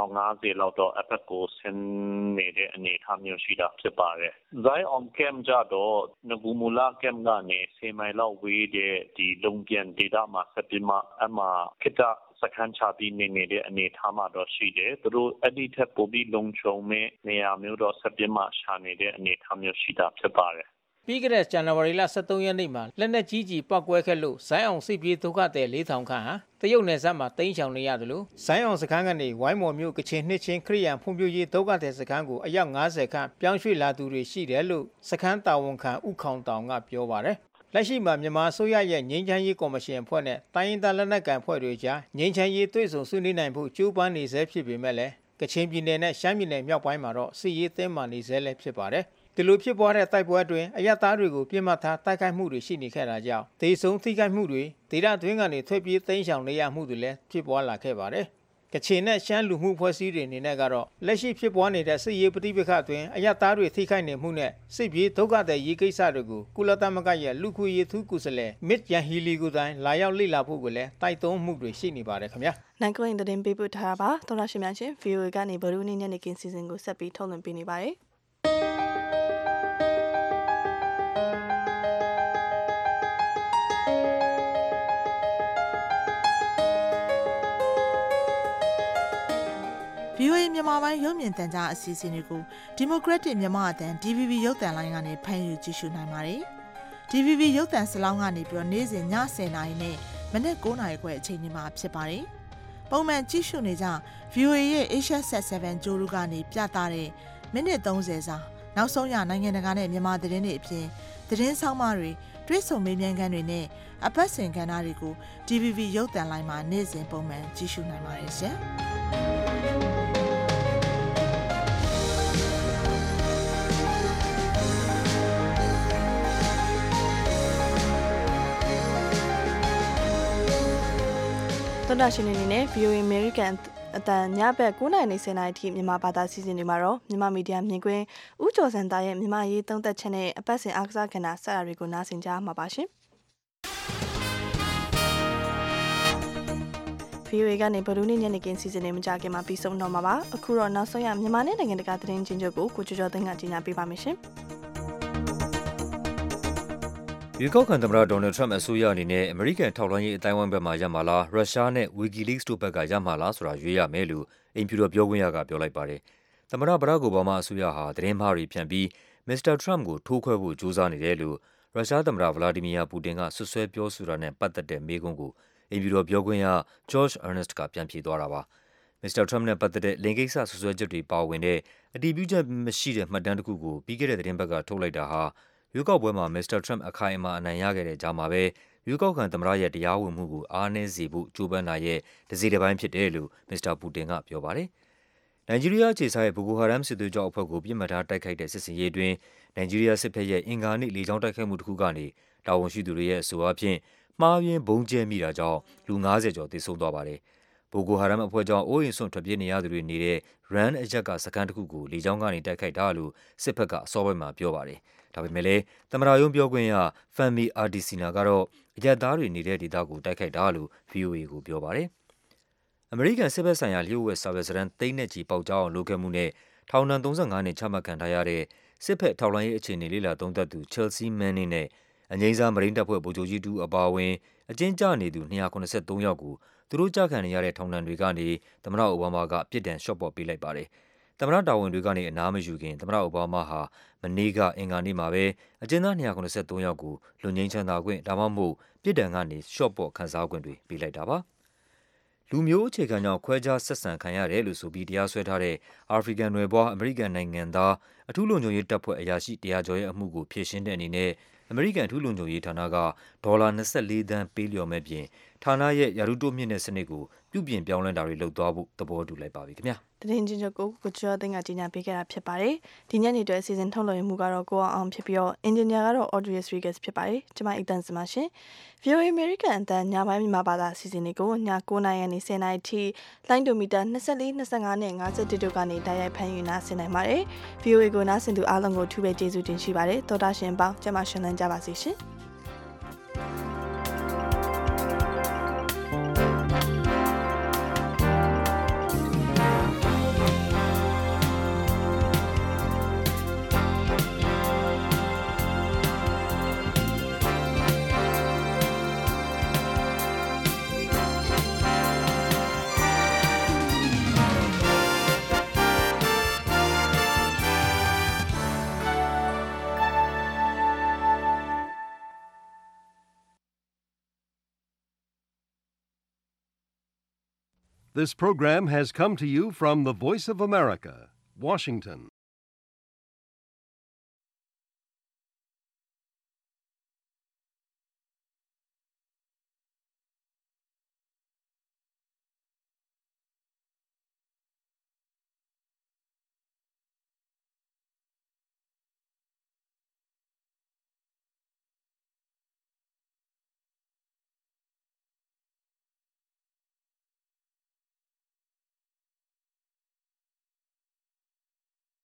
50လောက်တော့အဖက်ကိုဆင်းနေတဲ့အနေအထားမျိုးရှိတာဖြစ်ပါတယ်။ဇိုင်းအောင်ကမ်ကြတော့ငကူမူလာကမ်ကနေ10မိုင်လောက်ဝေးတဲ့ဒီလုံပြန်ဒေတာမှာဆက်ပြီးမှအမှခိတစခန်းချပြီးနေတဲ့အနေအထားမှာတော့ရှိတယ်။သူတို့အဲ့ဒီထက်ပိုပြီးလုံခြုံမဲ့နေရာမျိုးတော့ဆက်ပြီးမှရှာနေတဲ့အနေအထားမျိုးရှိတာဖြစ်ပါတယ်ပြီးခဲ့တဲ့ဇန်နဝါရီလ23ရက်နေ့မှာလက်နက်ကြီးကြီးပောက်ကွဲခဲ့လို့ဇိုင်းအောင်စစ်ပြေးဒုက္ခသည်4000ခန့်ဟာတရုတ်နယ်စပ်မှာတိမ်းရှောင်နေရတယ်လို့ဇိုင်းအောင်စခန်းကနေဝိုင်းမော်မြို့ကချင်နှစ်ချင်းခရိယန်ဖွံ့ဖြိုးရေးဒုက္ခသည်စခန်းကိုအယောက်90ခန့်ပြောင်းရွှေ့လာသူတွေရှိတယ်လို့စခန်းတာဝန်ခံဥခေါင်တောင်ကပြောပါတယ်လက်ရှိမှာမြန်မာအစိုးရရဲ့ငြိမ်းချမ်းရေးကော်မရှင်အဖွဲ့နဲ့တိုင်းရင်းသားလက်နက်ကိုင်အဖွဲ့တွေကြားငြိမ်းချမ်းရေးတွေ့ဆုံဆွေးနွေးနိုင်ဖို့ကြိုးပမ်းနေဆဲဖြစ်ပေမဲ့လည်းကချင်ပြည်နယ်နဲ့ရှမ်းပြည်နယ်မြောက်ပိုင်းမှာတော့စစ်ရေးတင်းမာနေဆဲလည်းဖြစ်ပါတယ်ဒီလိုဖြစ်ပွားတဲ့တိုက်ပွဲအတွင်းအရသားတွေကိုပြစ်မှတ်ထားတိုက်ခိုက်မှုတွေရှိနေခဲ့တာကြောင့်ဒေဆုံးထိခိုက်မှုတွေဒေသတွင်းကနေထွက်ပြေးသိမ်းရှောင်နေရမှုတွေလည်းဖြစ်ပွားလာခဲ့ပါတယ်ကချင်နဲ့ရှမ်းလူမှုဖွဲ့စည်းတွေအနေနဲ့ကတော့လက်ရှိဖြစ်ပွားနေတဲ့စစ်ရေးပဋိပက္ခအတွင်းအရသားတွေထိခိုက်နေမှုနဲ့စစ်ပြေးဒုက္ခသည်ရေးကိစ္စတွေကိုကုလသမဂ္ဂရဲ့လူခွေရေးထူးကိုယ်စားလှယ်မစ်ယန်ဟီလီကိုတိုင်လာရောက်လေ့လာဖို့ကိုလည်းတိုက်တွန်းမှုတွေရှိနေပါတယ်ခင်ဗျာနိုင်ကိုင်းတဲ့တင်ပေးပို့ထားပါသောရရှိများရှင် VOA ကနေဗရူးနေ့ညနေခင်းစီစဉ်ကိုဆက်ပြီးထုတ်လွှင့်ပေးနေပါတယ် VOA မြန်မာပိုင်းရုပ်မြင်သံကြားအစီအစဉ်တွေကို Democratic မြန်မာအသံ DVB ရုပ်သံလိုင်းကနေဖမ်းယူကြည့်ရှုနိုင်ပါတယ်။ DVB ရုပ်သံစလောင်းကနေပြီးတော့နေ့စဉ်ည10:00နာရီနဲ့မနက်9:00နာရီခွဲအချိန်ဒီမှာဖြစ်ပါတယ်။ပုံမှန်ကြည့်ရှုနေကြ VOA ရဲ့ Asia Set 7ကြိုးလူကနေပြသတဲ့မိနစ်30စာနောက်ဆုံးရနိုင်ငံတကာနဲ့မြန်မာသတင်းတွေအပြင်သတင်းဆောင်မတွေတွဲဆုံမေးမြန်းခန်းတွေနဲ့အပတ်စဉ်ကဏ္ဍတွေကို DVB ရုပ်သံလိုင်းမှာနေ့စဉ်ပုံမှန်ကြည့်ရှုနိုင်ပါတယ်ရှင်။သောတာရှင်အနေနဲ့ VOA American အတန်ညဘက်9:10နာရီအထိမြန်မာဘာသာစီစဉ်တွေမှာတော့မြန်မာမီဒီယာမြင်ကွင်းဦးကျော်စံသားရဲ့မြန်မာရေးသုံးသက်ချက်နဲ့အပတ်စဉ်အားကစားကဏ္ဍဆက်အရာတွေကိုနားဆင်ကြမှာပါရှင်။ VOA ကနေဗရူးနေ့ညနေခင်းစီစဉ်နေမကြခင်မှာပြီးဆုံးတော့မှာပါ။အခုတော့နောက်ဆုံးရမြန်မာနဲ့နိုင်ငံတကာသတင်းချင်းချုပ်ကိုကိုကျော်ကျော်သိန်းကကြီးညာပေးပါမယ်ရှင်။ရွေးကောက်ခံသမ္မတဒေါ်နယ်ထရမ့်အစိုးရအနေနဲ့အမေရိကန်ထောက်လှမ်းရေးအတိုင်းအဝိုင်းဘက်မှာရမှာလားရုရှားနဲ့ WikiLeaks တို့ဘက်ကရမှာလားဆိုတာရွေးရမယ်လို့အိမ်ဖြူတော်ပြောခွင့်ရကပြောလိုက်ပါတယ်။သမ္မတဘရက်အိုဘားမားအစိုးရဟာသတင်းမှားတွေဖြန့်ပြီးမစ္စတာထရမ့်ကိုထိုးခွဲဖို့ကြိုးစားနေတယ်လို့ရုရှားသမ္မတဗလာဒီမီယာပူတင်ကဆွဆွဲပြောဆိုတာနဲ့ပတ်သက်တဲ့မေးခွန်းကိုအိမ်ဖြူတော်ပြောခွင့်ရ George Ernest ကပြန်ဖြေသွားတာပါ။မစ္စတာထရမ့်နဲ့ပတ်သက်တဲ့လိင်ကိစ္စဆွဆွဲချက်တွေပါဝင်တဲ့အတည်ပြုချက်မရှိတဲ့မှတ်တမ်းတစ်ခုကိုပြီးခဲ့တဲ့သတင်းပတ်ကထုတ်လိုက်တာဟာရွေးကောက်ပွဲမှာမစ္စတာထရမ့်အခိုင်အမာအနိုင်ရခဲ့တဲ့ကြားမှာပဲရွေးကောက်ခံသမ္မတရဲ့တရားဝင်မှုကိုအားနည်းစေဖို့ကြိုးပမ်းတာရဲ့တစ်စိတ်တစ်ပိုင်းဖြစ်တယ်လို့မစ္စတာပူတင်ကပြောပါတယ်။နိုင်ဂျီးရီးယားအခြေစိုက်ဘိုကိုဟာရမ်စစ်သွေးကြွအဖွဲ့ကိုပြစ်မှတ်ထားတိုက်ခိုက်တဲ့စစ်စင်ရေးအတွင်းနိုင်ဂျီးရီးယားစစ်ဘက်ရဲ့အင်္ဂါနေ့လေကြောင်းတိုက်ခိုက်မှုတစ်ခုကနေတာဝန်ရှိသူတွေရဲ့အဆိုအရမှားယွင်းဘုံကျဲမိတာကြောင့်လူ90ကျော်သေဆုံးသွားပါတယ်။ဘိုကိုဟာရမ်အဖွဲ့ကြောင့်အိုးအိမ်စွန့်ထွက်ပြေးနေရသူတွေနေတဲ့ Ran အရက်ကစခန်းတစ်ခုကိုလေကြောင်းကနေတိုက်ခိုက်တာလို့စစ်ဘက်ကအစောပိုင်းမှာပြောပါတယ်။ဒါပေမဲ့လည်းသမ္မတရုံးပြောခွင့်ရ Femi Adesina ကတော့အရက်သားတွေနေတဲ့ဒေသကိုတိုက်ခိုက်တာလို့ VOA ကိုပြောပါတယ်။အမေရိကန်စစ်ဘက်ဆိုင်ရာလျှို့ဝှက်စာရွက်စာတမ်းသိန်းနဲ့ချီပေါက်ကြားအောင်လုပ်ခဲ့မှုနဲ့ထောင်ဒဏ်35နှစ်ချမှတ်ခံထားရတဲ့စစ်ဘက်ထောက်လှမ်းရေးအခြေအနေလေ့လာသုံးသပ်သူ Chelsea Manning နဲ့အငြိမ်းစားမရိန်းတပ်ဖွဲ့ဗိုလ်ချုပ်ကြီးတူအပါအဝင်အကျဉ်းကျနေသူ283ယောက်ကိုသူတို့ကြာခံနေရတဲ့ထောင်ဒဏ်တွေကနေသမ္မတအိုဘားမားကပြစ်ဒဏ်လျှော့ပေါ့ပေးလိုက်ပါတယ်။သမ္မတတာဝန်တွေကနေအနားမယူခင်သမ္မတအိုဘားမားဟာမနေ့ကအင်္ဂါနေ့မှာပဲအကျဉ်းသား283ယောက်ကိုလွတ်ငြိမ်းချမ်းသာခွင့်ဒါမှမဟုတ်ပြစ်ဒဏ်ကနေလျှော့ပေါ့ခံစားခွင့်တွေပေးလိုက်တာပါ။လူမျိုးအခြေခံကြောင့်ခွဲခြားဆက်ဆံခံရတယ်လို့ဆိုပြီးတရားစွဲထားတဲ့အာဖရိကန်နွယ်ဖွားအမေရိကန်နိုင်ငံသားအထူးလုံခြုံရေးတပ်ဖွဲ့အရာရှိ100ကျော်ရဲ့အမှုကိုဖြေရှင်းတဲ့အနေနဲ့အမေရိကန်အထူးလုံခြုံရေးဌာနကဒေါ်လာ24သန်းပေးလျော်မဲ့ပြင်ဌာနရဲ့ရာထူးတိုးမြင့်တဲ့စနစ်ကိုပြုပြင်ပြောင်းလဲတာတွေလုပ်သွားဖို့သဘောတူလိုက်ပါပြီခင်ဗျာ။သတင်းချင်းချုပ်ကိုကျော်သိန်းကကြီးညာပေးခဲ့တာဖြစ်ပါတယ်။ဒီညနေအတွက်အစီအစဉ်ထုတ်လွှင့်မှုကတော့ကိုအောင်ဖြစ်ပြီးတော့အင်ဂျင်နီယာကတော့ Audrey Rodriguez ဖြစ်ပါတယ်။ကျွန်မအတန်စမရှင်။ VOA American အတန်ညပိုင်းမြန်မာဘာသာအစီအစဉ်လေးကိုည9:00နာရီနဲ့10:00နာရီထိလိုင်းဒိုမီတာ24 25နဲ့51တို့ကနေတိုက်ရိုက်ဖမ်းယူနားဆင်နိုင်ပါတယ်။ VOA ကိုနားဆင်သူအားလုံးကိုထူးပဲကျေးဇူးတင်ရှိပါတယ်။သောတာရှင်ပေါင်းကျမရှင်လန်းကြပါစေရှင်။ This program has come to you from the Voice of America, Washington.